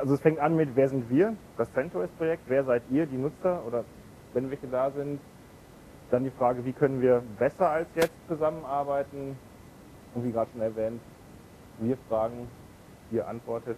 Also es fängt an mit, wer sind wir, das CentOS-Projekt, wer seid ihr, die Nutzer, oder wenn welche da sind. Dann die Frage, wie können wir besser als jetzt zusammenarbeiten. Und wie gerade schon erwähnt, wir fragen, ihr antwortet.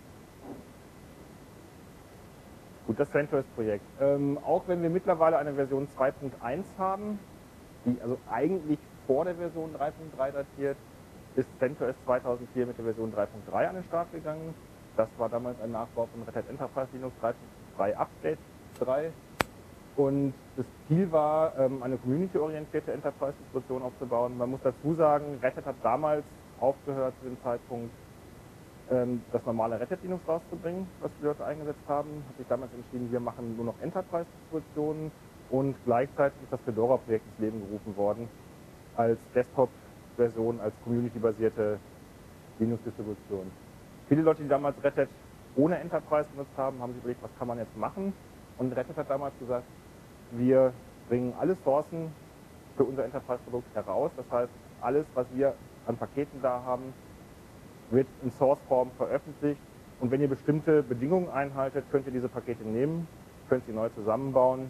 Gut, das CentOS-Projekt. Auch wenn wir mittlerweile eine Version 2.1 haben, die also eigentlich vor der Version 3.3 datiert, ist CentOS 2004 mit der Version 3.3 an den Start gegangen. Das war damals ein Nachbau von Red Hat Enterprise Linux 3.3 Update 3. Und das Ziel war, eine community-orientierte Enterprise-Distribution aufzubauen. Man muss dazu sagen, Red Hat hat damals aufgehört zu dem Zeitpunkt, das normale Red Hat Linux rauszubringen, was die Leute eingesetzt haben. Hat sich damals entschieden, wir machen nur noch Enterprise-Distributionen, und gleichzeitig ist das Fedora-Projekt ins Leben gerufen worden, als Desktop-Version, als community-basierte Linux-Distribution. Viele Leute, die damals Red Hat ohne Enterprise benutzt haben, haben sich überlegt, was kann man jetzt machen? Und Red Hat hat damals gesagt, wir bringen alle Sourcen für unser Enterprise-Produkt heraus. Das heißt, alles, was wir an Paketen da haben, wird in Source-Form veröffentlicht. Und wenn ihr bestimmte Bedingungen einhaltet, könnt ihr diese Pakete nehmen, könnt sie neu zusammenbauen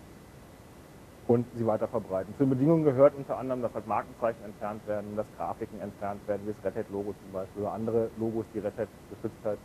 und sie weiter verbreiten. Zu den Bedingungen gehört unter anderem, dass halt Markenzeichen entfernt werden, dass Grafiken entfernt werden, wie das Red Hat-Logo zum Beispiel, oder andere Logos, die Red Hat geschützt hat.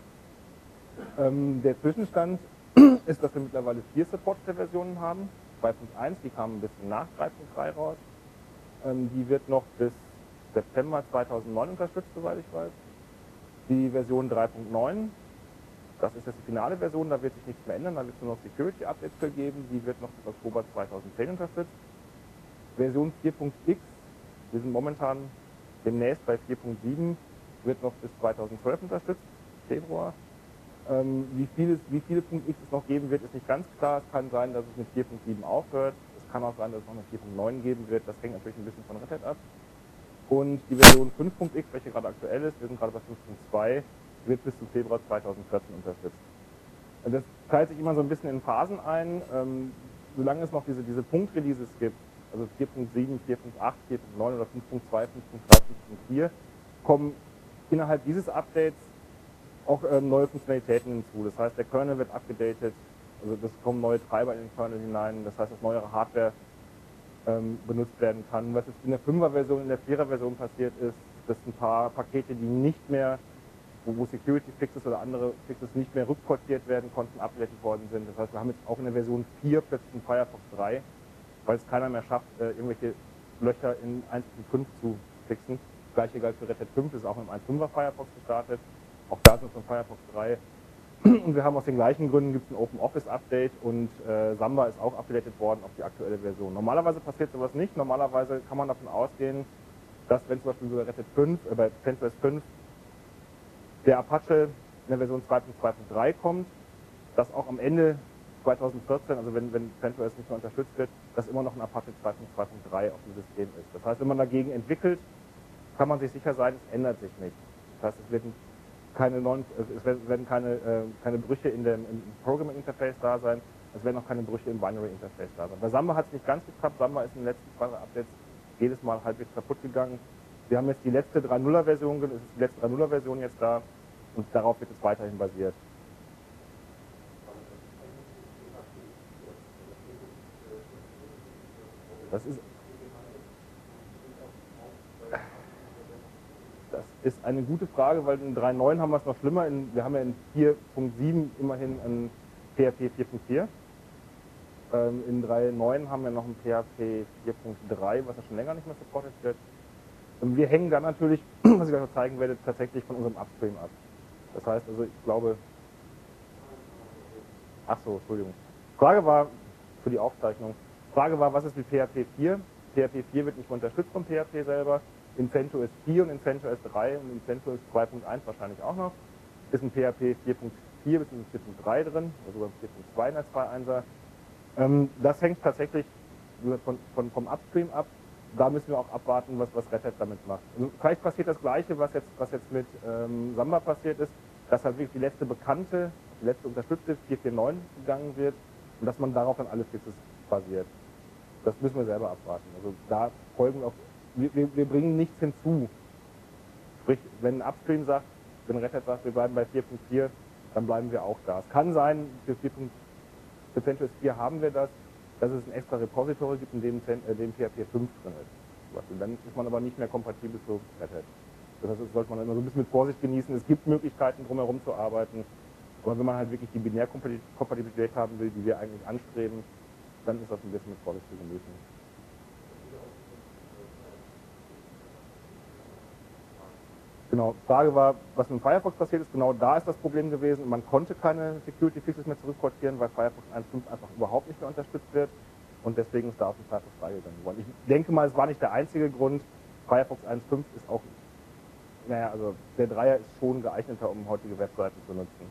Der Zwischenstand ist, dass wir mittlerweile 4 supportete Versionen haben. 2.1, die kam ein bisschen nach 3.3 raus. Die wird noch bis September 2009 unterstützt, soweit ich weiß. Die Version 3.9, das ist jetzt die finale Version, da wird sich nichts mehr ändern, da wird es nur noch Security-Updates für geben, die wird noch bis Oktober 2010 unterstützt. Version 4.x, wir sind momentan demnächst bei 4.7, wird noch bis 2012 unterstützt, Februar. Wie viele .x es noch geben wird, ist nicht ganz klar. Es kann sein, dass es mit 4.7 aufhört. Es kann auch sein, dass es noch eine 4.9 geben wird. Das hängt natürlich ein bisschen von Red Hat ab. Und die Version 5.x, welche gerade aktuell ist, wir sind gerade bei 5.2, wird bis zum Februar 2014 unterstützt. Und das teilt sich immer so ein bisschen in Phasen ein. Solange es noch diese Punkt-Releases gibt, also 4.7, 4.8, 4.9 oder 5.2, 5.3, 5.4, kommen innerhalb dieses Updates auch neue Funktionalitäten hinzu. Das heißt, der Kernel wird abgedatet, also es kommen neue Treiber in den Kernel hinein, das heißt, dass neuere Hardware benutzt werden kann. Was jetzt in der 5er-Version, in der 4er-Version passiert ist, dass ein paar Pakete, die nicht mehr, wo Security-Fixes oder andere Fixes nicht mehr rückportiert werden konnten, abgedatet worden sind. Das heißt, wir haben jetzt auch in der Version 4 plötzlich in Firefox 3, weil es keiner mehr schafft, irgendwelche Löcher in 1.5 zu fixen. Das gleiche galt für Red Hat 5, das ist auch mit einem 1.5er Firefox gestartet. Auch da sind wir von Firefox 3. Und wir haben aus den gleichen Gründen gibt es ein Open Office Update und Samba ist auch updated worden auf die aktuelle Version. Normalerweise passiert sowas nicht. Normalerweise kann man davon ausgehen, dass wenn zum Beispiel bei Red Hat 5, bei CentOS 5 der Apache in der Version 2.2.3 kommt, dass auch am Ende 2014, also wenn CentOS nicht mehr unterstützt wird, dass immer noch ein Apache 2.2.3 auf dem System ist. Das heißt, wenn man dagegen entwickelt, kann man sich sicher sein, es ändert sich nicht. Das heißt, es werden keine Brüche im Programming Interface da sein, es werden auch keine Brüche im Binary Interface da sein. Bei Samba hat es nicht ganz geklappt, Samba ist in den letzten 2 Updates jedes Mal halbwegs kaputt gegangen. Wir haben jetzt die letzte 3.0er Version, es ist die letzte 3.0er Version jetzt da und darauf wird es weiterhin basiert. Das ist eine gute Frage, weil in 3.9 haben wir es noch schlimmer. Wir haben ja in 4.7 immerhin ein PHP 4.4. In 3.9 haben wir noch ein PHP 4.3, was ja schon länger nicht mehr supportet wird. Und wir hängen dann natürlich, was ich euch noch zeigen werde, tatsächlich von unserem Upstream ab. Das heißt also, ich glaube... Ach so, Entschuldigung. Frage war, für die Aufzeichnung, Frage war, was ist mit PHP 4? PHP 4 wird nicht mehr unterstützt vom PHP selber. In CentOS 4 und in CentOS 3 und in CentOS 2.1 wahrscheinlich auch noch, ist ein PHP 4.4 bzw. 4.3 drin, oder sogar 4.2 in der 2.1er. Das hängt tatsächlich vom Upstream ab. Da müssen wir auch abwarten, was Red Hat damit macht. Also vielleicht passiert das Gleiche, was jetzt mit Samba passiert ist, dass halt wirklich die letzte bekannte, die letzte unterstützte 4.4.9 gegangen wird und dass man darauf dann alle Fixes basiert. Das müssen wir selber abwarten. Also da folgen wir auch. Wir bringen nichts hinzu. Sprich, wenn ein Upstream sagt, wenn Red Hat sagt, wir bleiben bei 4.4, dann bleiben wir auch da. Es kann sein, für CentOS 4 haben wir das, dass es ein extra Repository gibt, in dem PHP 5 drin ist. Dann ist man aber nicht mehr kompatibel zu Red Hat. Das heißt, das sollte man immer so ein bisschen mit Vorsicht genießen. Es gibt Möglichkeiten, drumherum zu arbeiten, aber wenn man halt wirklich die Binärkompatibilität haben will, die wir eigentlich anstreben, dann ist das ein bisschen mit Vorsicht zu genießen. Genau, Frage war, was mit Firefox passiert ist. Genau da ist das Problem gewesen. Man konnte keine Security Fixes mehr zurückportieren, weil Firefox 1.5 einfach überhaupt nicht mehr unterstützt wird. Und deswegen ist da auf den Firefox freigegangen worden. Ich denke mal, es war nicht der einzige Grund. Firefox 1.5 ist auch, naja, also der Dreier ist schon geeigneter, um heutige Webseiten zu nutzen.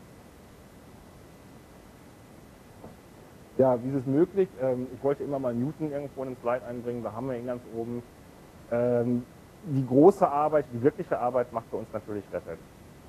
Ja, wie ist es möglich? Ich wollte immer mal Newton irgendwo in den Slide einbringen, da haben wir ihn ganz oben. Die große Arbeit, die wirkliche Arbeit macht bei uns natürlich Red Hat.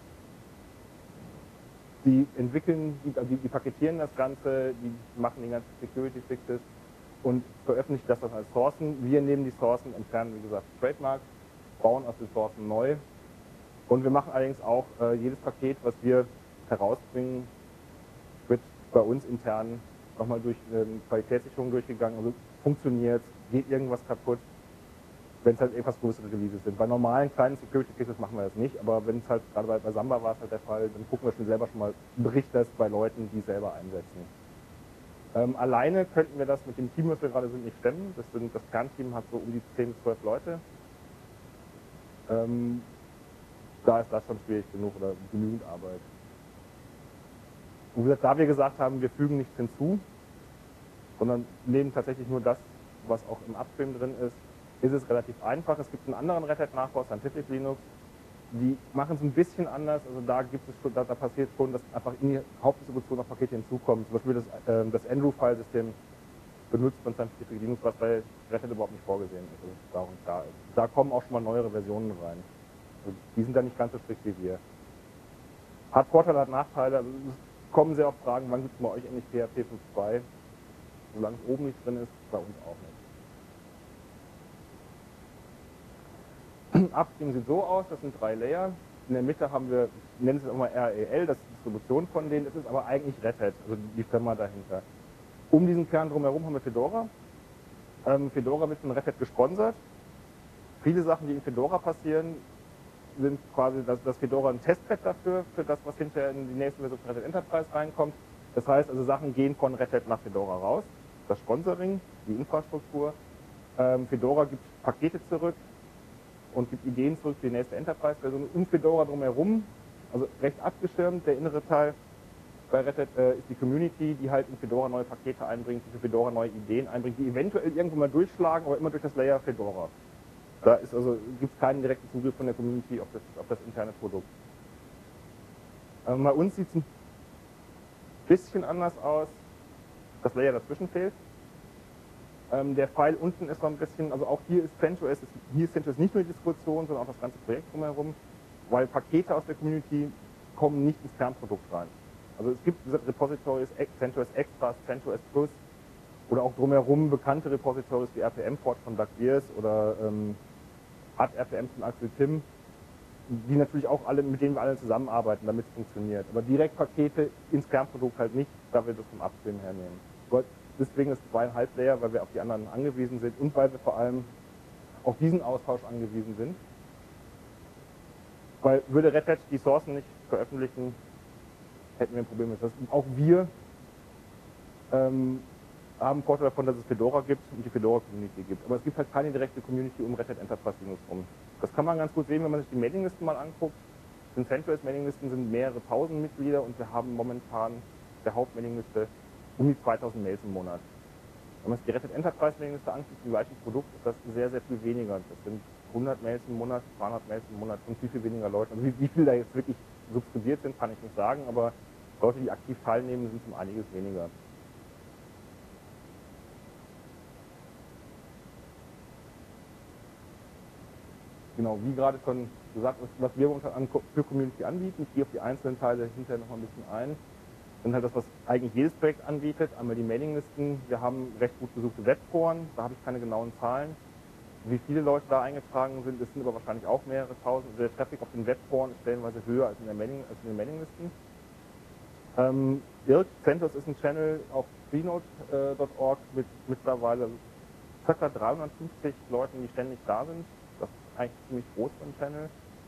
Die entwickeln, die paketieren das Ganze, die machen die ganzen Security Fixes und veröffentlichen das dann als Sourcen. Wir nehmen die Sourcen, entfernen, wie gesagt, Trademarks, bauen aus den Sourcen neu. Und wir machen allerdings auch jedes Paket, was wir herausbringen, wird bei uns intern nochmal durch Qualitätssicherung durchgegangen. Also funktioniert, geht irgendwas kaputt, wenn es halt etwas größere Releases sind. Bei normalen kleinen Security Fixes machen wir das nicht, aber wenn es halt, gerade bei Samba war es halt der Fall, dann gucken wir schon selber schon mal, bricht das bei Leuten, die es selber einsetzen. Alleine könnten wir das mit dem Team, was wir gerade sind, nicht stemmen. Das Kernteam hat so um die 10 bis 12 Leute. Da ist das schon schwierig genug oder genügend Arbeit. Und wie gesagt, da wir gesagt haben, wir fügen nichts hinzu, sondern nehmen tatsächlich nur das, was auch im Upstream drin ist, ist es relativ einfach. Es gibt einen anderen Red Hat Nachbau, Scientific Linux. Die machen es ein bisschen anders. Also da gibt es schon, da passiert schon, dass einfach in die Hauptdistribution noch Pakete hinzukommen. Zum Beispiel das Andrew-File-System benutzt von Scientific Linux, was bei Red Hat überhaupt nicht vorgesehen ist. Also da kommen auch schon mal neuere Versionen rein. Also die sind da nicht ganz so strikt wie wir. Hat Vorteile, hat Nachteile. Also es kommen sehr oft Fragen, wann gibt es bei euch endlich PHP 5.2? Solange es oben nicht drin ist, bei uns auch nicht. Upstream sieht so aus, das sind 3 Layer. In der Mitte haben wir, nennen es auch mal REL, das ist die Distribution von denen. Das ist aber eigentlich Red Hat, also die Firma dahinter. Um diesen Kern drumherum haben wir Fedora. Fedora wird von Red Hat gesponsert. Viele Sachen, die in Fedora passieren, sind quasi, dass Fedora ein Testbed dafür, für das, was hinterher in die nächste Version von Red Hat Enterprise reinkommt. Das heißt also, Sachen gehen von Red Hat nach Fedora raus. Das Sponsoring, die Infrastruktur. Fedora gibt Pakete zurück und gibt Ideen zurück für die nächste Enterprise-Version. Um Fedora drumherum, also recht abgeschirmt, der innere Teil bei Red Hat ist die Community, die halt in Fedora neue Pakete einbringt, die für Fedora neue Ideen einbringt, die eventuell irgendwo mal durchschlagen, aber immer durch das Layer Fedora. Da ist also, gibt es keinen direkten Zugriff von der Community auf das interne Produkt. Bei uns sieht es ein bisschen anders aus. Das Layer dazwischen fehlt. Der Pfeil unten ist noch ein bisschen, also auch hier ist CentOS nicht nur die Distribution, sondern auch das ganze Projekt drumherum, weil Pakete aus der Community kommen nicht ins Kernprodukt rein. Also es gibt Repositories, CentOS Extras, CentOS Plus oder auch drumherum bekannte Repositories wie RPM-Port von Doug Beers oder RPM von Axel Tim, die natürlich auch alle, mit denen wir alle zusammenarbeiten, damit es funktioniert. Aber direkt Pakete ins Kernprodukt halt nicht, da wir das vom Upstream hernehmen. Deswegen ist 2,5 Layer, weil wir auf die anderen angewiesen sind und weil wir vor allem auf diesen Austausch angewiesen sind. Weil würde Red Hat die Sourcen nicht veröffentlichen, hätten wir ein Problem mit das. Auch wir haben einen Vorteil davon, dass es Fedora gibt und die Fedora-Community gibt. Aber es gibt halt keine direkte Community um Red Hat Enterprise Linux rum. Das kann man ganz gut sehen, wenn man sich die Mailinglisten mal anguckt. In CentOS Mailinglisten sind mehrere tausend Mitglieder und wir haben momentan der Hauptmailingliste um die 2000 Mails im Monat. Wenn man sich die Red Hat Enterprise Mailingliste anguckt, im gleichen Produkt, ist das sehr, sehr viel weniger. Das sind 100 Mails im Monat, 200 Mails im Monat und viel weniger Leute. Also wie viel da jetzt wirklich subskribiert sind, kann ich nicht sagen, aber Leute, die aktiv teilnehmen, sind um einiges weniger. Genau, wie gerade schon gesagt, was wir momentan für Community anbieten, ich gehe auf die einzelnen Teile hinterher noch mal ein bisschen ein. Dann halt das, was eigentlich jedes Projekt anbietet, einmal die Mailinglisten. Wir haben recht gut besuchte Webforen, da habe ich keine genauen Zahlen. Wie viele Leute da eingetragen sind, das sind aber wahrscheinlich auch mehrere tausend. Der Traffic auf den Webforen ist stellenweise höher als in den Mailinglisten. Irk CentOS ist ein Channel auf freenode.org mit mittlerweile ca. 350 Leuten, die ständig da sind. Das ist eigentlich ziemlich groß für einen Channel.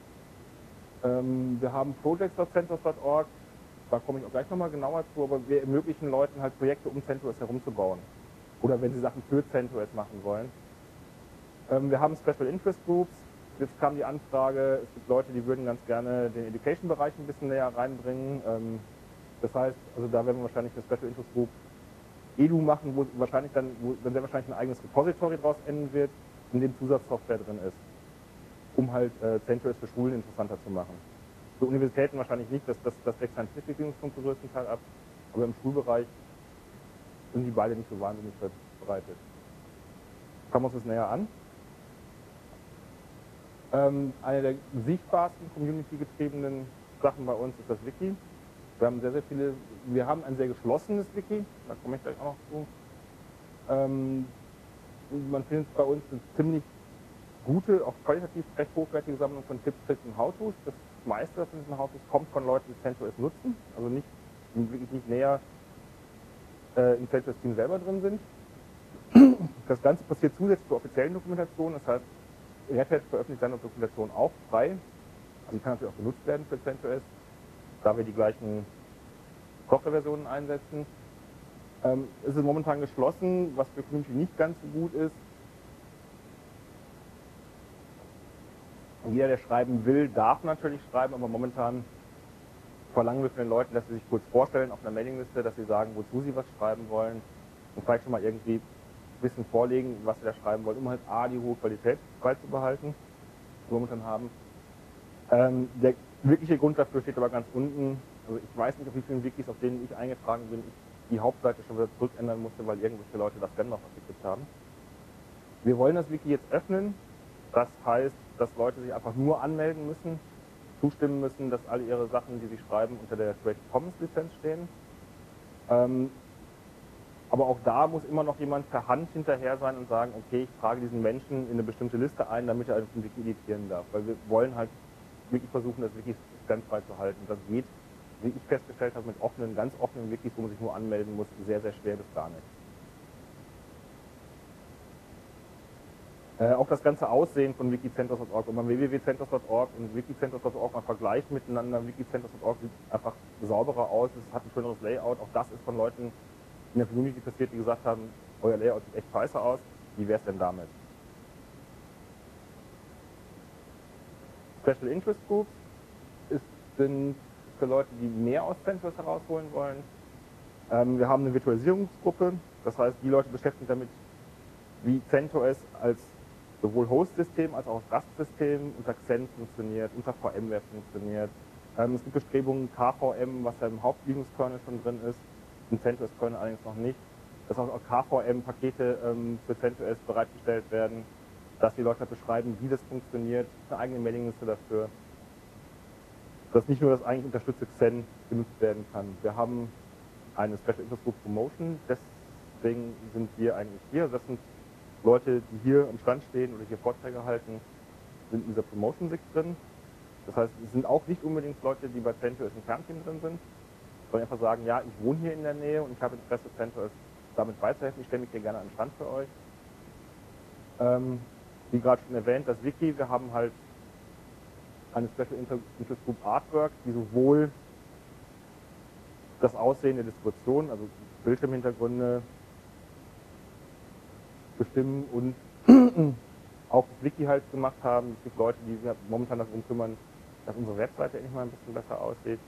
Wir haben projects.centos.org, da komme ich auch gleich nochmal genauer zu, aber wir ermöglichen Leuten halt Projekte um CentOS herumzubauen. Oder wenn sie Sachen für CentOS machen wollen. Wir haben Special Interest Groups. Jetzt kam die Anfrage, es gibt Leute, die würden ganz gerne den Education-Bereich ein bisschen näher reinbringen. Das heißt, also da werden wir wahrscheinlich eine Special Interest Group Edu machen, wo wahrscheinlich dann sehr wahrscheinlich ein eigenes Repository draus enden wird, in dem Zusatzsoftware drin ist, um halt CentOS für Schulen interessanter zu machen. Für Universitäten wahrscheinlich nicht, das deckt Scientific zum größten Teil ab, aber im Schulbereich sind die beide nicht so wahnsinnig verbreitet. Schauen wir uns das näher an. Eine der sichtbarsten community-getriebenen Sachen bei uns ist das Wiki. Wir haben wir haben ein sehr geschlossenes Wiki, da komme ich gleich auch noch zu. Man findet bei uns eine ziemlich gute, auch qualitativ recht hochwertige Sammlung von Tipps, Tricks und How-Tos. Das meiste von diesen How-Tos kommt von Leuten, die CentOS nutzen, also wirklich nicht näher im CentOS-Team selber drin sind. Das Ganze passiert zusätzlich zur offiziellen Dokumentation, das heißt, Red Hat veröffentlicht seine Dokumentation auch frei. Also die kann natürlich auch genutzt werden für CentOS, da wir die gleichen Softwareversionen einsetzen. Es ist momentan geschlossen, was für Community nicht ganz so gut ist. Und jeder, der schreiben will, darf natürlich schreiben, aber momentan verlangen wir von den Leuten, dass sie sich kurz vorstellen auf einer Mailingliste, dass sie sagen, wozu sie was schreiben wollen und vielleicht schon mal irgendwie ein bisschen vorlegen, was sie da schreiben wollen, um halt A, die hohe Qualität beizubehalten, die wir momentan haben. Der wirkliche Grund dafür steht aber ganz unten. Also ich weiß nicht, auf wie vielen Wikis, auf denen ich eingetragen bin, ich die Hauptseite schon wieder zurückändern musste, weil irgendwelche Leute das Spam noch abgeklickt haben. Wir wollen das Wiki jetzt öffnen. Das heißt, dass Leute sich einfach nur anmelden müssen, zustimmen müssen, dass alle ihre Sachen, die sie schreiben, unter der Creative Commons Lizenz stehen. Aber auch da muss immer noch jemand per Hand hinterher sein und sagen, okay, ich trage diesen Menschen in eine bestimmte Liste ein, damit er ein Wiki editieren darf. Weil wir wollen halt wirklich versuchen, das Wiki ganz frei zu halten. Das geht, wie ich festgestellt habe, mit ganz offenen Wikis, wo man sich nur anmelden muss, sehr, sehr schwer bis gar nicht. Auch das ganze Aussehen von wiki-centos.org. Wenn man www.centos.org und wiki-centos.org mal vergleicht miteinander, wiki-centos.org sieht einfach sauberer aus, es hat ein schöneres Layout. Auch das ist von Leuten in der Community passiert, die gesagt haben, euer Layout sieht echt scheiße aus, wie wäre es denn damit? Special Interest Groups sind für Leute, die mehr aus CentOS herausholen wollen. Wir haben eine Virtualisierungsgruppe, das heißt, die Leute beschäftigen sich damit, wie CentOS als sowohl Host-System als auch Rastsystem unter Xen funktioniert, unter VMware funktioniert. Es gibt Bestrebungen, KVM, was ja im Haupt-Linux-Kernel schon drin ist, im CentOS-Kernel allerdings noch nicht, dass auch KVM-Pakete für CentOS bereitgestellt werden, dass die Leute beschreiben, wie das funktioniert, eine eigene Mailingliste dafür, dass nicht nur das eigentlich unterstützte Xen genutzt werden kann. Wir haben eine Special Interest Group Promotion, deswegen sind wir eigentlich hier. Das sind Leute, die hier am Stand stehen oder hier Vorträge halten, sind in dieser Promotion-Sicht drin. Das heißt, es sind auch nicht unbedingt Leute, die bei CentOS im Kernteam drin sind, sondern einfach sagen, ja, ich wohne hier in der Nähe und ich habe Interesse, CentOS damit beizuhelfen. Ich stelle mich hier gerne an den Stand für euch. Wie gerade schon erwähnt, das Wiki, wir haben halt eine Special Interest Group Artwork, die sowohl das Aussehen der Distribution, also Bildschirmhintergründe, bestimmen und auch das Wiki halt gemacht haben. Es gibt Leute, die sich momentan darum kümmern, dass unsere Webseite endlich mal ein bisschen besser aussieht.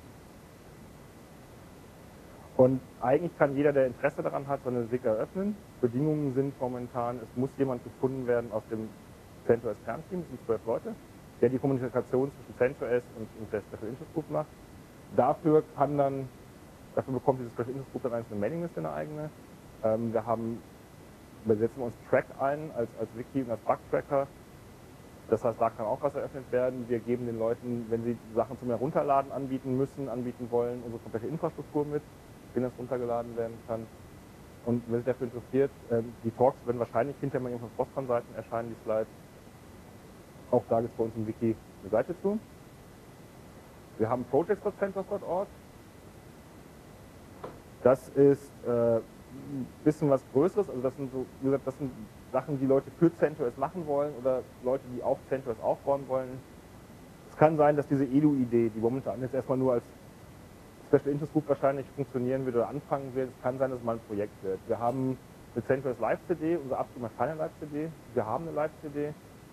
Und eigentlich kann jeder, der Interesse daran hat, so eine SIG eröffnen. Bedingungen sind momentan, es muss jemand gefunden werden aus dem CentOS Kernteam, das sind 12 Leute, der die Kommunikation zwischen CentOS und der Special Interest Group macht. Dafür bekommt diese Special Interest Group dann eine Mailingliste, eine eigene. Wir setzen uns Track ein als Wiki und als Bug-Tracker. Das heißt, da kann auch was eröffnet werden. Wir geben den Leuten, wenn sie Sachen zum Herunterladen anbieten wollen, unsere komplette Infrastruktur mit, wenn das runtergeladen werden kann. Und wenn sich dafür interessiert, die Talks werden wahrscheinlich hinterher mal irgendwo auf Postcon-Seiten erscheinen, die Slides. Auch da gibt es bei uns im Wiki eine Seite zu. Wir haben projects.centos.org. Das ist ein bisschen was Größeres, also das sind so, wie gesagt, das sind Sachen, die Leute für CentOS machen wollen oder Leute, die auf CentOS aufbauen wollen. Es kann sein, dass diese Edu-Idee, die momentan jetzt erstmal nur als Special Interest Group wahrscheinlich funktionieren wird oder anfangen wird, es kann sein, dass es mal ein Projekt wird. Wir haben eine CentOS Live-CD, unser Abschluss keine Live-CD, wir haben eine Live-CD.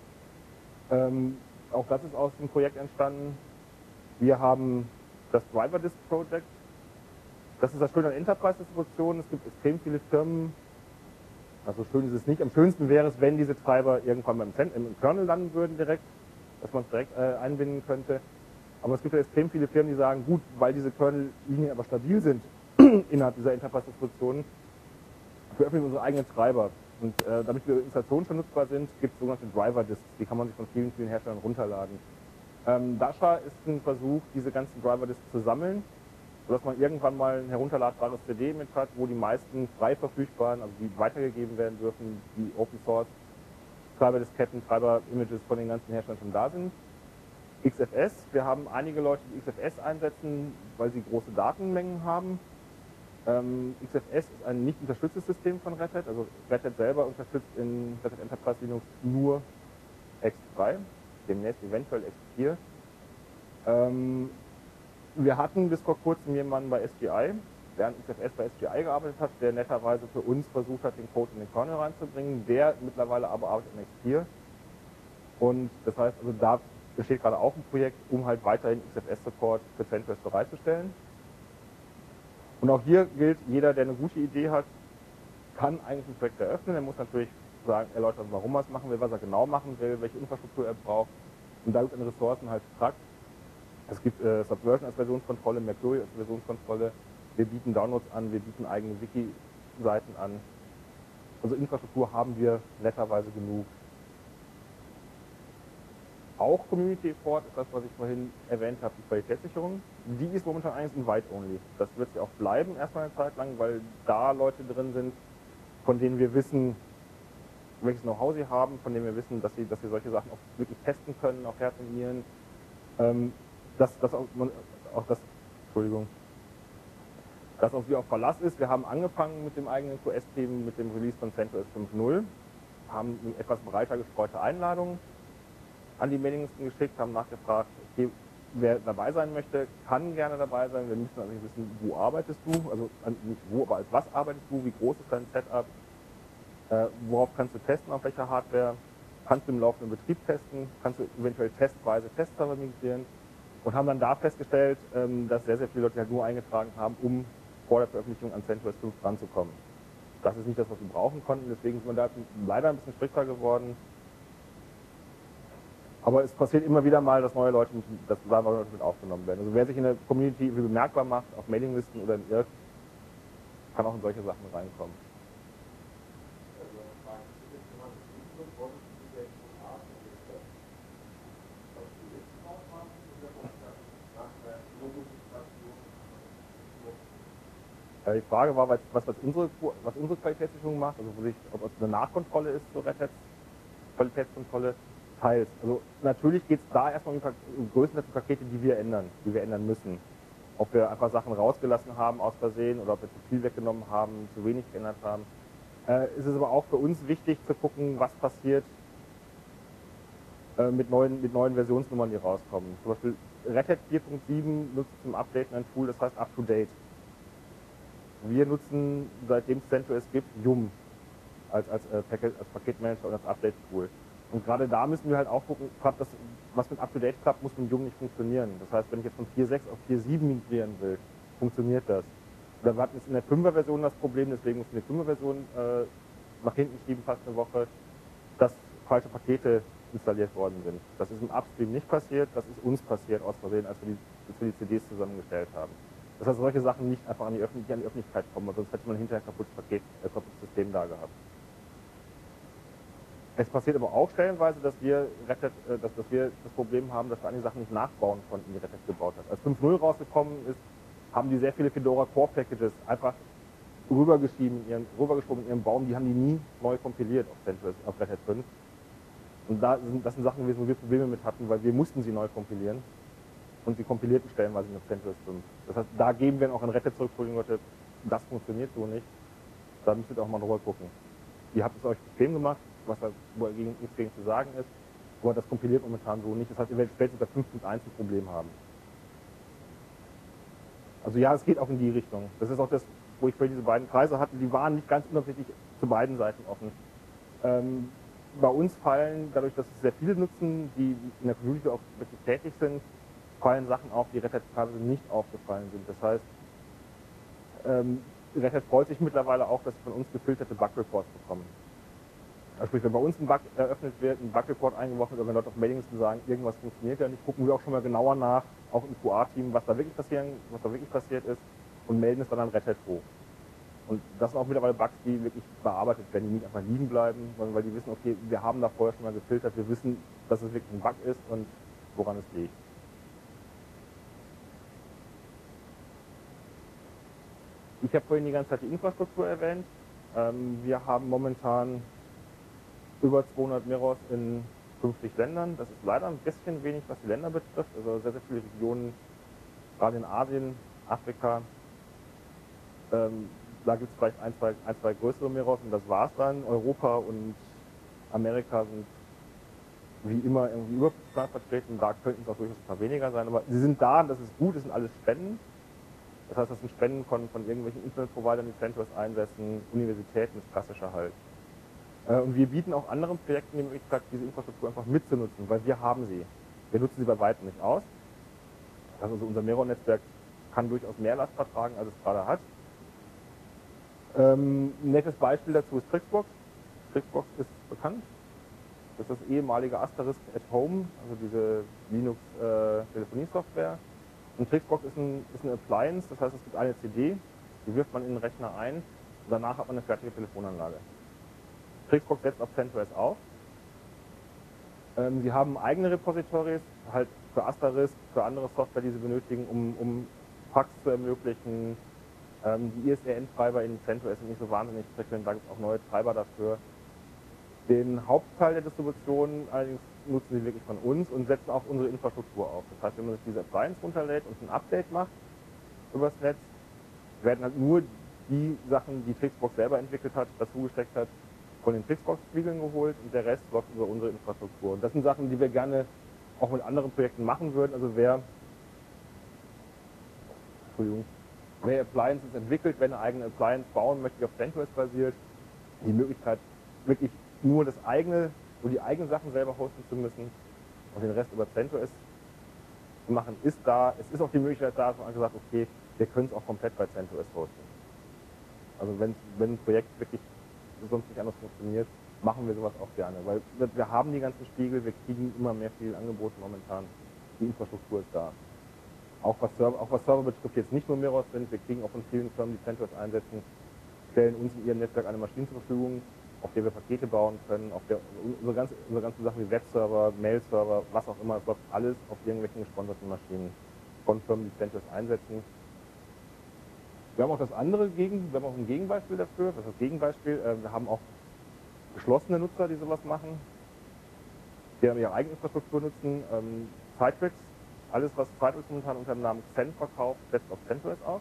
Auch das ist aus dem Projekt entstanden. Wir haben das Driver Disk Project. Das ist das Schöne an Enterprise-Distributionen. Es gibt extrem viele Firmen. Also schön ist es nicht. Am schönsten wäre es, wenn diese Treiber irgendwann mal im Kernel landen würden direkt, dass man es direkt einbinden könnte. Aber es gibt ja extrem viele Firmen, die sagen, gut, weil diese Kernel-Linien aber stabil sind innerhalb dieser Enterprise-Distributionen, veröffentlichen wir unsere eigenen Treiber. Und damit die Installationen schon nutzbar sind, gibt es sogenannte Driver-Disks. Die kann man sich von vielen, vielen Herstellern runterladen. Dasha ist ein Versuch, diese ganzen Driver-Disks zu sammeln, sodass man irgendwann mal ein herunterladbares CD mit hat, wo die meisten frei verfügbaren, also die weitergegeben werden dürfen, die Open Source Treiber-Disketten, Treiber-Images von den ganzen Herstellern schon da sind. XFS, wir haben einige Leute, die XFS einsetzen, weil sie große Datenmengen haben. XFS ist ein nicht unterstütztes System von Red Hat, also Red Hat selber unterstützt in Red Hat Enterprise Linux nur X3, demnächst eventuell X4. Wir hatten bis vor kurzem jemanden bei SGI, der an XFS bei SGI gearbeitet hat, der netterweise für uns versucht hat, den Code in den Kernel reinzubringen, der mittlerweile aber arbeitet an X4. Und das heißt, also da besteht gerade auch ein Projekt, um halt weiterhin XFS-Support für CentOS bereitzustellen. Und auch hier gilt, jeder, der eine gute Idee hat, kann eigentlich ein Projekt eröffnen. Er muss natürlich sagen, erläutern, warum er es machen will, was er genau machen will, welche Infrastruktur er braucht. Und da gibt es an Ressourcen halt Fragt. Es gibt Subversion als Versionskontrolle, Mercury als Versionskontrolle. Wir bieten Downloads an, wir bieten eigene Wiki-Seiten an. Also Infrastruktur haben wir netterweise genug. Auch Community Effort ist das, was ich vorhin erwähnt habe, die Qualitätssicherung. Die ist momentan eigentlich Invite-Only. Das wird sie auch bleiben erstmal eine Zeit lang, weil da Leute drin sind, von denen wir wissen, welches Know-how sie haben, von denen wir wissen, dass sie solche Sachen auch wirklich testen können auf Herz und Nieren. Dass auf wir auf Verlass ist. Wir haben angefangen mit dem eigenen QS-Team, mit dem Release von CentOS 5.0, haben eine etwas breiter gestreute Einladung an die Mailinglisten geschickt, haben nachgefragt, okay, wer dabei sein möchte, kann gerne dabei sein. Wir müssen also nicht wissen, wo arbeitest du, also nicht wo, aber als was arbeitest du, wie groß ist dein Setup, worauf kannst du testen, auf welcher Hardware, kannst du im laufenden Betrieb testen, kannst du eventuell testweise Testserver migrieren und haben dann da festgestellt, dass sehr, sehr viele Leute halt nur eingetragen haben, um vor der Veröffentlichung an CentOS 5 ranzukommen. Das ist nicht das, was wir brauchen konnten, deswegen sind wir da leider ein bisschen strikter geworden. Aber es passiert immer wieder mal, dass neue Leute mit aufgenommen werden. Also wer sich in der Community bemerkbar macht, auf Mailinglisten oder in Irk, kann auch in solche Sachen reinkommen. Die Frage war, was unsere Qualitätssicherung macht, also ob es eine Nachkontrolle ist zur Red Hat Qualitätskontrolle. Teils. Also natürlich geht es da erstmal um größtenteils Pakete, die wir ändern müssen. Ob wir einfach Sachen rausgelassen haben aus Versehen oder ob wir zu viel weggenommen haben, zu wenig geändert haben. Es ist aber auch für uns wichtig zu gucken, was passiert mit neuen Versionsnummern, die rauskommen. Zum Beispiel Red Hat 4.7 nutzt zum Updaten ein Tool, das heißt UpToDate. Wir nutzen, seitdem es CentOS gibt, Yum als Paketmanager und als Update-Tool. Und gerade da müssen wir halt auch gucken, was mit UpToDate klappt, muss mit Yum nicht funktionieren. Das heißt, wenn ich jetzt von 4.6 auf 4.7 migrieren will, funktioniert das. Oder wir hatten jetzt in der 5er-Version das Problem, deswegen mussten wir die 5er-Version nach hinten schieben, fast eine Woche, dass falsche Pakete installiert worden sind. Das ist im Upstream nicht passiert, das ist uns passiert aus Versehen, als wir die CDs zusammengestellt haben. Das heißt, solche Sachen nicht einfach an die Öffentlichkeit kommen, sonst hätte man hinterher ein kaputtes System da gehabt. Es passiert aber auch stellenweise, dass wir das Problem haben, dass wir einige Sachen nicht nachbauen konnten, die Red Hat gebaut hat. Als 5.0 rausgekommen ist, haben die sehr viele Fedora Core Packages einfach rübergeschoben in ihrem Baum, die haben die nie neu kompiliert auf Red Hat 5. Und das sind Sachen gewesen, wo wir Probleme mit hatten, weil wir mussten sie neu kompilieren. Und sie kompilierten stellenweise auf CentOS 5. Das heißt, da geben wir auch an Red Hat zurück, Leute, das funktioniert so nicht, da müsstet ihr auch mal drüber gucken. Ihr habt es euch bequem gemacht, wo nichts gegen zu sagen ist, aber das kompiliert momentan so nicht. Das heißt, ihr werdet spätestens bei 5.1 ein Problem haben. Also ja, es geht auch in die Richtung. Das ist auch das, wo ich vorhin diese beiden Kreise hatte, die waren nicht ganz unabsichtlich zu beiden Seiten offen. Bei uns fallen, dadurch, dass es sehr viele nutzen, die in der Community auch wirklich tätig sind, fallen Sachen auf, die Red Hat teilweise nicht aufgefallen sind. Das heißt, Red Hat freut sich mittlerweile auch, dass sie von uns gefilterte Bug-Reports bekommen. Also sprich, wenn bei uns ein Bug eröffnet wird, ein Bug-Report eingeworfen wird, oder wenn Leute auf Mailinglisten sagen, irgendwas funktioniert ja nicht, gucken wir auch schon mal genauer nach, auch im QA-Team, was da wirklich passiert ist, und melden es dann an Red Hat hoch. Und das sind auch mittlerweile Bugs, die wirklich bearbeitet werden, die nicht einfach liegen bleiben, sondern weil die wissen, okay, wir haben da vorher schon mal gefiltert, wir wissen, dass es wirklich ein Bug ist und woran es liegt. Ich habe vorhin die ganze Zeit die Infrastruktur erwähnt. Wir haben momentan über 200 Miros in 50 Ländern. Das ist leider ein bisschen wenig, was die Länder betrifft. Also sehr, sehr viele Regionen, gerade in Asien, Afrika. Da gibt es vielleicht ein, zwei größere Miros und das war's dann. Europa und Amerika sind wie immer irgendwie überproportional vertreten. Da könnten es auch durchaus ein paar weniger sein. Aber sie sind da und das ist gut, das sind alles Spenden. Das heißt, das sind Spenden von irgendwelchen Internetprovidern, die CentOS einsetzen, Universitäten, das Klassische halt. Und wir bieten auch anderen Projekten die Möglichkeit, diese Infrastruktur einfach mitzunutzen, weil wir haben sie. Wir nutzen sie bei weitem nicht aus. Also unser Mero-Netzwerk kann durchaus mehr Last vertragen, als es gerade hat. Ein nettes Beispiel dazu ist Trixbox. Trixbox ist bekannt. Das ist das ehemalige Asterisk at Home, also diese Linux-Telefoniesoftware. Und Trixbox ist eine Appliance, das heißt, es gibt eine CD, die wirft man in den Rechner ein und danach hat man eine fertige Telefonanlage. Trixbox setzt auf CentOS auf. Sie haben eigene Repositories, halt für Asterisk, für andere Software, die sie benötigen, um Fax zu ermöglichen. Die ISRN-Treiber in CentOS sind nicht so wahnsinnig prickelnd, da gibt es auch neue Treiber dafür. Den Hauptteil der Distribution allerdings nutzen sie wirklich von uns und setzen auch unsere Infrastruktur auf. Das heißt, wenn man sich diese Appliance runterlädt und ein Update macht übers Netz, werden halt nur die Sachen, die Trixbox selber entwickelt hat, dazugesteckt hat, von den Trixbox-Spiegeln geholt und der Rest läuft über unsere Infrastruktur. Und das sind Sachen, die wir gerne auch mit anderen Projekten machen würden. Also wer Appliances entwickelt, wer eine eigene Appliance bauen möchte, die auf CentOS basiert, die Möglichkeit wirklich nur die eigenen Sachen selber hosten zu müssen und den Rest über CentOS zu machen, ist da. Es ist auch die Möglichkeit da, dass man gesagt, okay, wir können es auch komplett bei CentOS hosten. Also wenn ein Projekt wirklich sonst nicht anders funktioniert, machen wir sowas auch gerne, weil wir haben die ganzen Spiegel, wir kriegen immer mehr viel angeboten momentan. Die Infrastruktur ist da. Auch was Server betrifft, jetzt nicht nur Miros sind, wir kriegen auch von vielen Firmen, die CentOS einsetzen, stellen uns in ihrem Netzwerk eine Maschine zur Verfügung, auf der wir Pakete bauen können, unsere ganzen Sachen wie Webserver, Mail-Server, was auch immer, es läuft alles auf irgendwelchen gesponserten Maschinen von Firmen, die CentOS einsetzen. Wir haben auch ein Gegenbeispiel dafür. Das ist das Gegenbeispiel. Wir haben auch geschlossene Nutzer, die sowas machen, die ihre eigene Infrastruktur nutzen. Citrix, alles was Citrix momentan unter dem Namen Xen verkauft, setzt auf CentOS auf.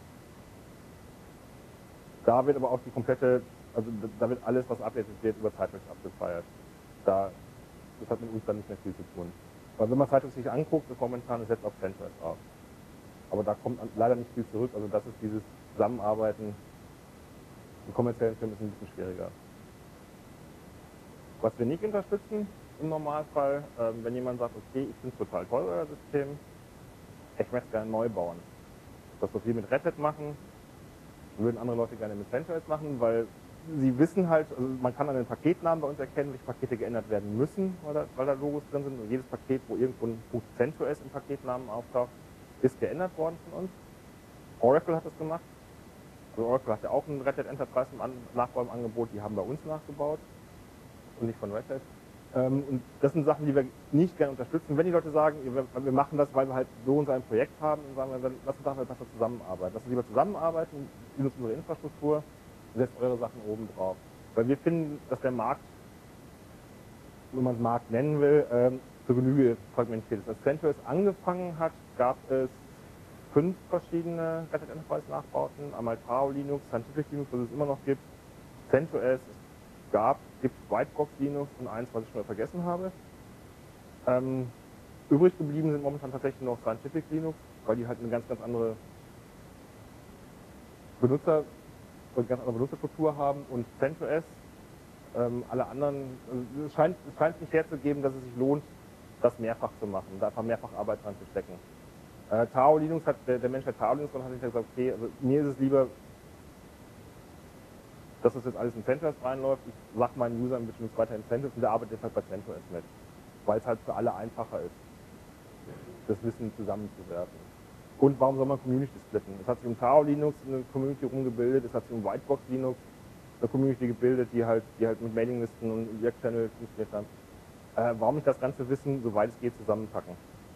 Da wird aber auch da wird alles, was abgeleitet wird, über Citrix abgefeiert. Das hat mit uns dann nicht mehr viel zu tun. Aber wenn man Citrix sich anguckt, ist momentan, es setzt auf CentOS auf. Aber da kommt leider nicht viel zurück. Also das ist dieses Zusammenarbeiten. In kommerziellen Firmen ist ein bisschen schwieriger. Was wir nicht unterstützen im Normalfall, wenn jemand sagt, okay, ich finde es total toll, euer System, ich möchte es gerne neu bauen. Das, was wir mit Red Hat machen, würden andere Leute gerne mit CentOS machen, weil sie wissen halt, also man kann an den Paketnamen bei uns erkennen, welche Pakete geändert werden müssen, weil da Logos drin sind. Und jedes Paket, wo irgendwo ein Punkt CentOS im Paketnamen auftaucht, ist geändert worden von uns. Oracle hat das gemacht. Also Oracle hat ja auch ein Red Hat Enterprise im Nachbau im Angebot, die haben bei uns nachgebaut und nicht von Red Hat. Und das sind Sachen, die wir nicht gerne unterstützen. Wenn die Leute sagen, wir machen das, weil wir halt so und so ein Projekt haben, dann sagen wir, dann lass uns doch besser zusammenarbeiten. Lass uns lieber zusammenarbeiten, wir nutzen unsere Infrastruktur und setzt eure Sachen oben drauf. Weil wir finden, dass der Markt, wenn man es Markt nennen will, zur Genüge fragmentiert ist. Als CentOS angefangen hat, gab es 5 verschiedene Red Hat Enterprise Nachbauten. Einmal Taro Linux, Scientific Linux, was es immer noch gibt, CentOS, gibt Whitebox Linux und eins, was ich schon mal vergessen habe. Übrig geblieben sind momentan tatsächlich noch Scientific Linux, weil die halt eine ganz andere Benutzerstruktur haben, und CentOS. Alle anderen, also es scheint nicht herzugeben, dass es sich lohnt, das mehrfach zu machen, da einfach mehrfach Arbeit dran zu stecken. Taro Linux der Mensch, der Taro Linux hat sich gesagt, okay, also mir ist es lieber, dass das jetzt alles in CentOS reinläuft. Ich sage meinen Usern, wir benutzt weiter in CentOS, und der arbeitet jetzt halt bei CentOS mit, weil es halt für alle einfacher ist, das Wissen zusammenzuwerfen. Und warum soll man Community splitten? Es hat sich um Taro Linux eine Community rumgebildet, es hat sich um Whitebox Linux eine Community gebildet, die halt mit Mailinglisten und React-Channel funktioniert haben. Warum nicht das ganze Wissen, soweit es geht, zusammenpacken?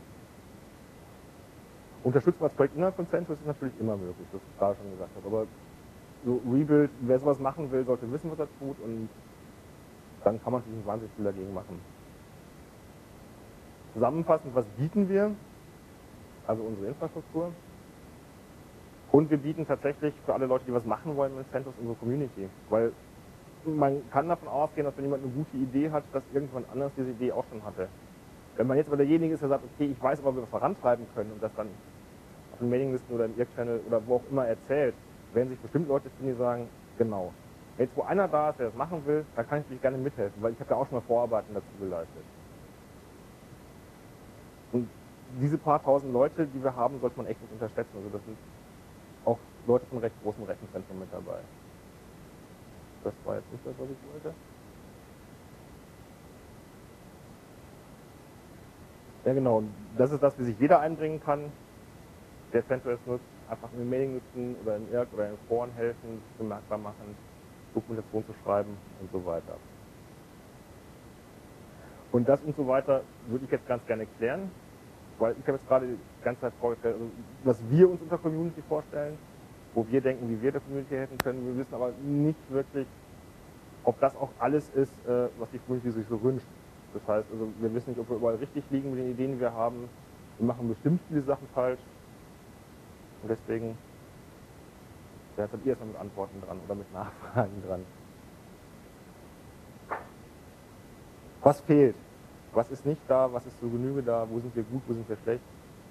Unterstützen wir das Projekt innerhalb von CentOS ist natürlich immer möglich, das ich gerade schon gesagt habe. Aber so Rebuild, wer sowas machen will, sollte wissen, was er tut, und dann kann man natürlich nicht wahnsinnig viel dagegen machen. Zusammenfassend, was bieten wir? Also unsere Infrastruktur. Und wir bieten tatsächlich für alle Leute, die was machen wollen mit CentOS, unsere Community. Weil man kann davon ausgehen, dass wenn jemand eine gute Idee hat, dass irgendjemand anders diese Idee auch schon hatte. Wenn man jetzt aber derjenige ist, der sagt, okay, ich weiß aber, wie wir was vorantreiben können, und das dann auf den Mailinglisten oder im Irk-Channel oder wo auch immer erzählt, werden sich bestimmt Leute finden, die sagen, genau. Jetzt, wo einer da ist, der das machen will, dann kann ich natürlich gerne mithelfen, weil ich habe ja auch schon mal Vorarbeiten dazu geleistet. Und diese paar tausend Leute, die wir haben, sollte man echt nicht unterschätzen. Also das sind auch Leute von recht großen Rechenzentren mit dabei. Das war jetzt nicht das, was ich wollte. Ja genau, das ist das, wie sich jeder einbringen kann, der CentOS nutzt. Einfach in den Mailinglisten oder in Irk oder in Foren helfen, bemerkbar machen, Dokumentation zu schreiben und so weiter. Und das und so weiter würde ich jetzt ganz gerne klären, weil ich habe jetzt gerade die ganze Zeit vorgestellt, also was wir uns unter Community vorstellen, wo wir denken, wie wir der Community helfen können. Wir wissen aber nicht wirklich, ob das auch alles ist, was die Community sich so wünscht. Das heißt, also wir wissen nicht, ob wir überall richtig liegen mit den Ideen, die wir haben. Wir machen bestimmt viele Sachen falsch. Und deswegen, ja, jetzt habt ihr erstmal mit Antworten dran oder mit Nachfragen dran. Was fehlt? Was ist nicht da? Was ist zur Genüge da? Wo sind wir gut? Wo sind wir schlecht?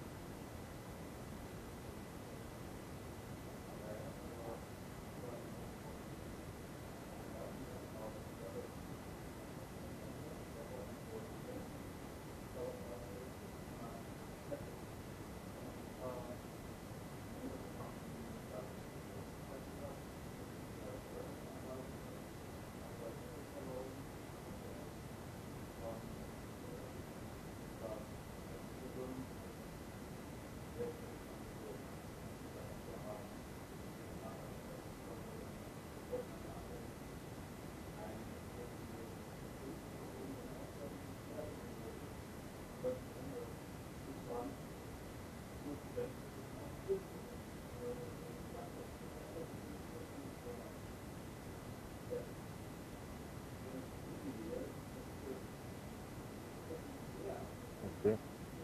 Okay.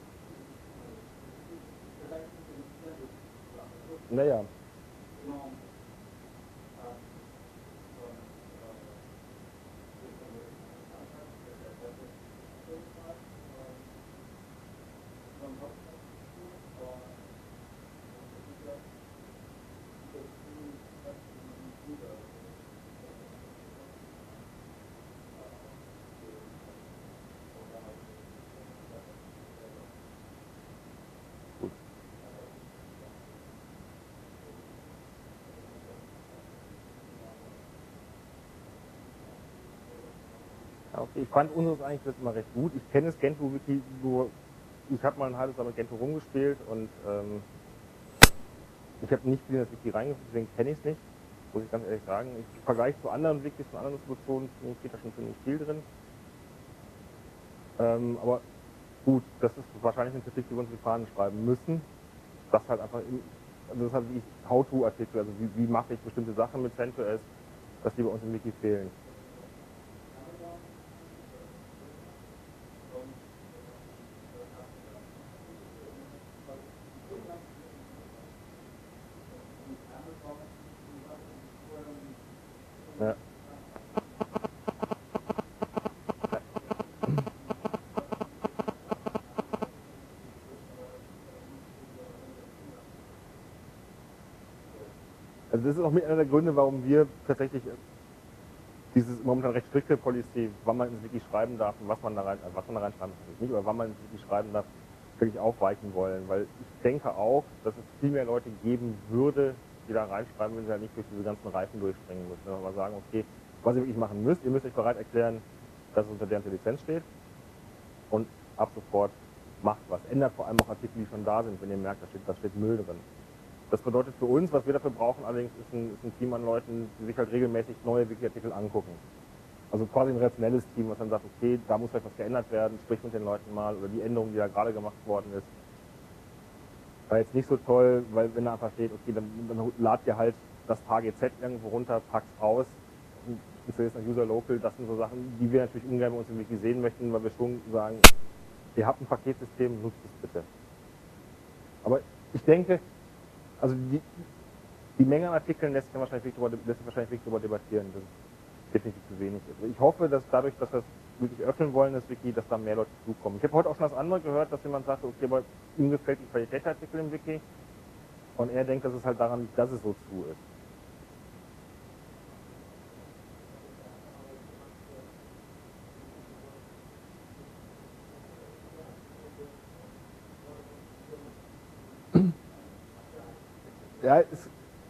Naja. Gut. Ja, okay. Ich fand unseres eigentlich das immer recht gut. Ich kenne das Gentoo-Wiki nur, ich habe mal ein halbes Jahr mit Gentoo rumgespielt, und ich habe nicht viel in das Wiki reingefunden, deswegen kenne ich es nicht, muss ich ganz ehrlich sagen. Im Vergleich zu anderen Wikis von anderen Distributionen steht da schon ziemlich viel drin. Aber gut, das ist wahrscheinlich eine Kritik, die wir uns in die Fahnen schreiben müssen. Das halt einfach, also das halt wie How-To-Artikel, also wie mache ich bestimmte Sachen mit CentOS, dass die bei uns im Wiki fehlen. Also das ist auch mit einer der Gründe, warum wir tatsächlich dieses momentan recht strikte Policy, wann man ins Wiki schreiben darf und was man da reinschreiben darf, nicht, aber wann man ins Wiki schreiben darf, wirklich aufweichen wollen. Weil ich denke auch, dass es viel mehr Leute geben würde, die da reinschreiben, wenn sie halt nicht durch diese ganzen Reifen durchspringen müssen. Wenn wir mal sagen, okay, was ihr wirklich machen müsst, ihr müsst euch bereit erklären, dass es unter der Lizenz steht und ab sofort macht was. Ändert vor allem auch Artikel, die schon da sind, wenn ihr merkt, da steht Müll drin. Das bedeutet für uns, was wir dafür brauchen, allerdings ist ein Team an Leuten, die sich halt regelmäßig neue Wiki-Artikel angucken. Also quasi ein rationelles Team, was dann sagt, okay, da muss vielleicht was geändert werden, sprich mit den Leuten mal über die Änderung, die da gerade gemacht worden ist. War jetzt nicht so toll, weil wenn da einfach steht, okay, dann ladet ihr halt das HGZ irgendwo runter, packt es aus und installiert nach User Local. Das sind so Sachen, die wir natürlich ungern bei uns im Wiki sehen möchten, weil wir schon sagen, ihr habt ein Paketsystem, nutzt es bitte. Aber ich denke, also die Menge an Artikeln lässt sich wahrscheinlich wirklich darüber debattieren, dass es definitiv zu wenig ist. Ich hoffe, dass dadurch, dass wir es wirklich öffnen wollen, das Wiki, dass da mehr Leute zukommen. Ich habe heute auch schon das andere gehört, dass jemand sagte, okay, aber ihm gefällt die Qualität der Artikel im Wiki und er denkt, dass es halt daran liegt, dass es so zu ist. Ja, es,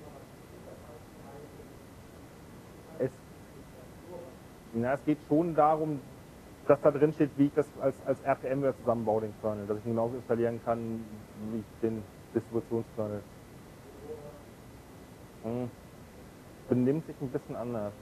es geht schon darum, dass da drin steht, wie ich das als RPM wieder zusammenbaue, den Kernel, dass ich ihn genauso installieren kann, wie ich den Distributionskernel. Benimmt sich ein bisschen anders.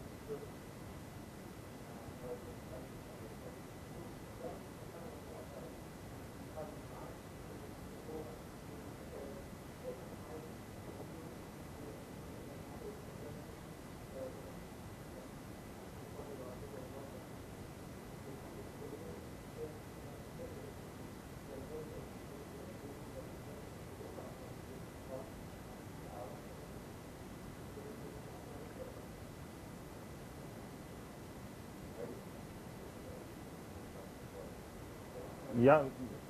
Ja,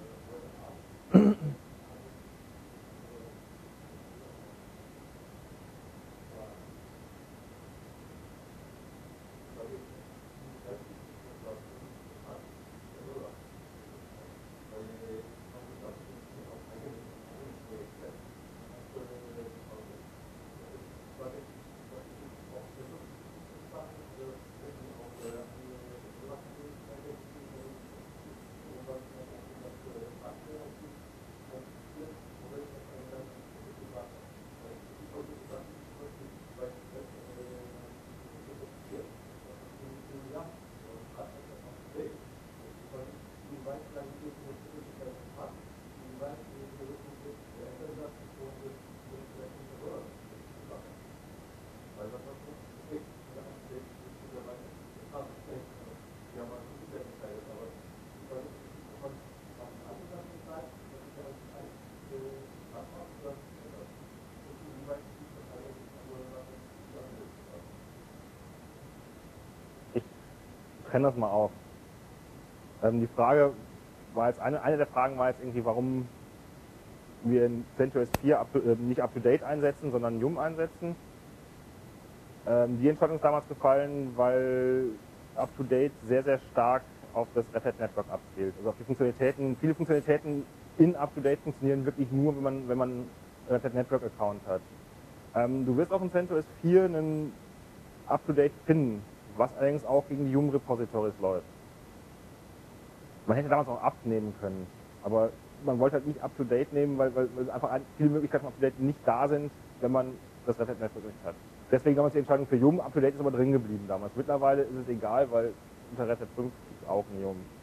ich trenne das mal auf. Die Frage war jetzt, eine der Fragen war jetzt irgendwie, warum wir in CentOS 4 nicht up-to-date einsetzen, sondern Yum einsetzen. Die Entscheidung ist damals gefallen, weil up-to-date sehr, sehr stark auf das Red Hat Network abzielt. Also auf die Funktionalitäten, viele Funktionalitäten in up-to-date funktionieren wirklich nur, wenn man einen Red Hat Network Account hat. Du wirst auch in CentOS 4 einen up-to-date finden, was allerdings auch gegen die Yum Repositories läuft. Man hätte damals auch abnehmen können, aber man wollte halt nicht up-to-date nehmen, weil einfach viele Möglichkeiten up-to-date nicht da sind, wenn man das Red Hat Network nicht hat. Deswegen damals die Entscheidung für Yum, up-to-date ist aber drin geblieben damals. Mittlerweile ist es egal, weil unter Red Hat 5 gibt es auch ein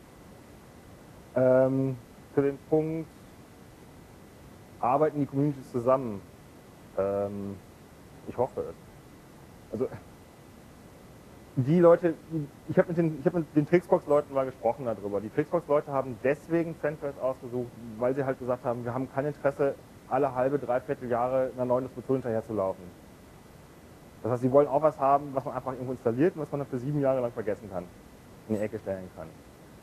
Yum. Zu dem Punkt, arbeiten die Communities zusammen? Ich hoffe es. Also die Leute, ich habe mit den Trixbox-Leuten mal gesprochen darüber. Die Trixbox-Leute haben deswegen CentOS ausgesucht, weil sie halt gesagt haben, wir haben kein Interesse, alle halbe, dreiviertel Jahre einer neuen Distribution hinterher zu laufen. Das heißt, sie wollen auch was haben, was man einfach irgendwo installiert und was man dann für 7 Jahre lang vergessen kann, in die Ecke stellen kann.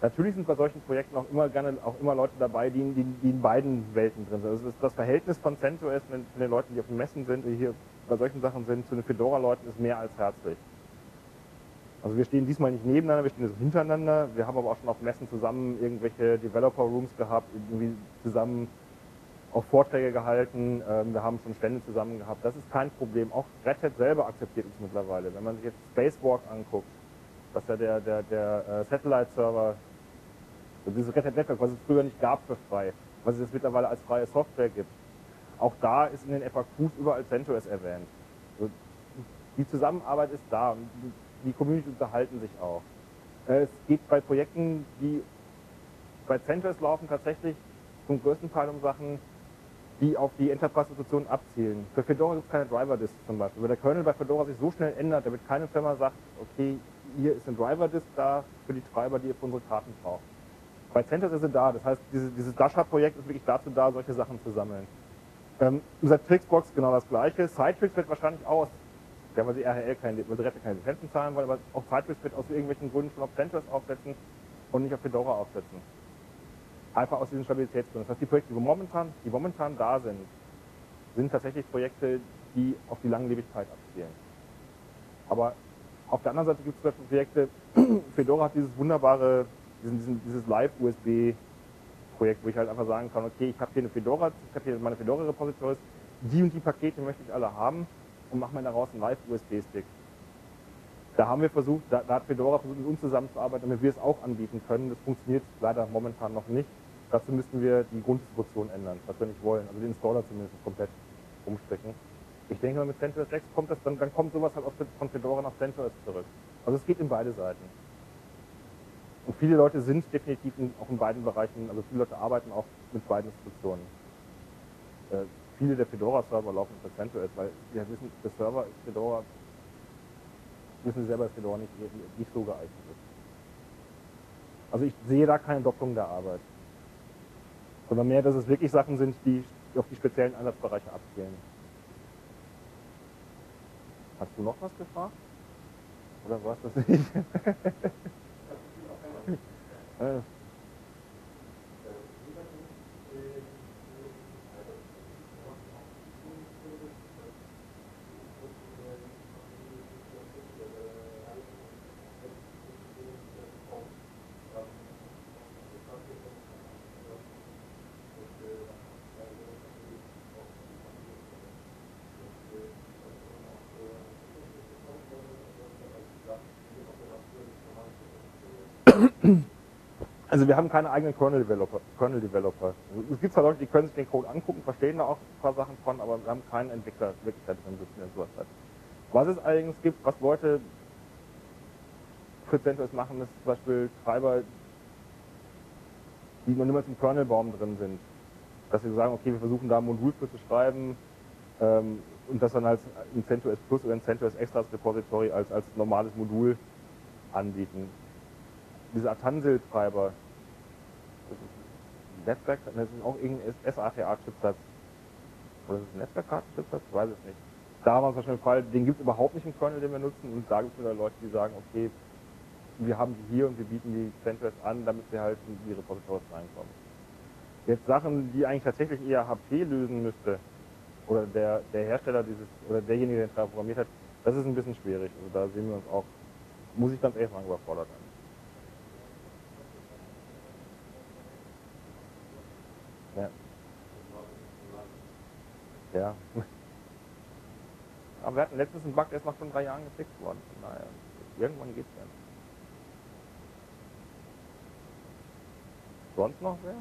Natürlich sind bei solchen Projekten auch immer Leute dabei, die in beiden Welten drin sind. Also das Verhältnis von CentOS mit den Leuten, die auf den Messen sind, die hier bei solchen Sachen sind, zu den Fedora-Leuten ist mehr als herzlich. Also wir stehen diesmal nicht nebeneinander, wir stehen so hintereinander. Wir haben aber auch schon auf Messen zusammen irgendwelche Developer-Rooms gehabt, irgendwie zusammen auch Vorträge gehalten. Wir haben schon Stände zusammen gehabt. Das ist kein Problem. Auch Red Hat selber akzeptiert uns mittlerweile. Wenn man sich jetzt Spacewalk anguckt, was ja der Satellite-Server, dieses Red Hat Network, was es früher nicht gab für frei, was es jetzt mittlerweile als freie Software gibt. Auch da ist in den FAQs überall CentOS erwähnt. Also die Zusammenarbeit ist da und die Community unterhalten sich auch. Es geht bei Projekten, die bei CentOS laufen, tatsächlich zum größten Teil um Sachen, die auf die Enterprise-Institutionen abzielen. Für Fedora gibt es keine Driver-Disk zum Beispiel. Weil der Kernel bei Fedora sich so schnell ändert, damit keine Firma sagt, okay, hier ist ein Driver-Disk da für die Treiber, die ihr für unsere Karten braucht. Bei CentOS ist sie da. Das heißt, dieses Dasha-Projekt ist wirklich dazu da, solche Sachen zu sammeln. Unser Trixbox genau das gleiche. Citrix wird wahrscheinlich aus, ja, weil die RHL keine Lizenzen zahlen wollen, aber auch Citrix wird aus irgendwelchen Gründen schon auf CentOS aufsetzen und nicht auf Fedora aufsetzen. Einfach aus diesen Stabilitätsgründen. Das heißt, die Projekte, die momentan da sind tatsächlich Projekte, die auf die Langlebigkeit abzielen. Aber auf der anderen Seite gibt es zum Beispiel Projekte, Fedora hat dieses wunderbare, dieses Live-USB-Projekt, wo ich halt einfach sagen kann, okay, ich habe hier meine Fedora-Repositories, die und die Pakete möchte ich alle haben und mache mir daraus einen Live-USB-Stick. Da haben wir versucht, da hat Fedora versucht, mit uns zusammenzuarbeiten, damit wir es auch anbieten können. Das funktioniert leider momentan noch nicht. Dazu müssten wir die Grunddistribution ändern, was wir nicht wollen. Also den Installer zumindest komplett umstecken. Ich denke mal, mit CentOS 6 kommt das, dann kommt sowas halt von Fedora nach CentOS zurück. Also es geht in beide Seiten. Und viele Leute sind definitiv auch in beiden Bereichen, also viele Leute arbeiten auch mit beiden Distributionen. Viele der Fedora-Server laufen für CentOS, weil wir wissen, der Server ist Fedora, wissen Sie selber, dass Fedora nicht so geeignet ist. Also ich sehe da keine Doppelung der Arbeit. Sondern mehr, dass es wirklich Sachen sind, die auf die speziellen Einsatzbereiche abzielen. Hast du noch was gefragt? Oder war es das nicht? Also wir haben keine eigenen Kernel-Developer. Es gibt zwar Leute, die können sich den Code angucken, verstehen da auch ein paar Sachen von, aber wir haben keinen Entwickler wirklich da drin sitzen, der sowas hat. Was es allerdings gibt, was Leute für CentOS machen, ist zum Beispiel Treiber, die noch niemals im Kernelbaum drin sind. Dass wir sagen, okay, wir versuchen da ein Modul für zu schreiben und das dann als ein CentOS Plus oder ein CentOS Extras Repository als normales Modul anbieten. Diese Atansil-Treiber, Netzwerk, das ist auch irgendein SATA-Chipsatz. Oder ist es ein Netzwerkkarten-Chipsatz? Ich weiß es nicht. Da haben wir zum Beispiel den Fall, den gibt es überhaupt nicht im Kernel, den wir nutzen. Und da gibt es wieder Leute, die sagen, okay, wir haben die hier und wir bieten die CentOS an, damit wir halt in die Repositories reinkommen. Jetzt Sachen, die eigentlich tatsächlich eher HP lösen müsste, oder der Hersteller oder derjenige, der den Treiber programmiert hat, das ist ein bisschen schwierig. Also da sehen wir uns auch, muss ich ganz ehrlich sagen, überfordert an. Ja. Ja. Aber wir hatten letztens einen Bug, der ist nach schon 3 Jahren gefixt worden. Von daher, irgendwann geht's dann. Sonst noch wer?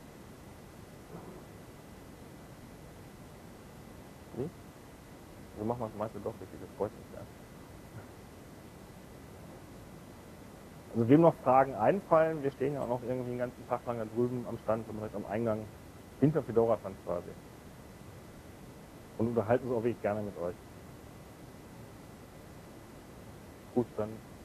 Nee? Also machen wir das meiste doch richtig, das freut mich ja. Also wem noch Fragen einfallen, wir stehen ja auch noch irgendwie den ganzen Tag lang da drüben am Stand, direkt am Eingang, hinter Fedora stand quasi. Und unterhalten uns auch wirklich gerne mit euch. Gut, dann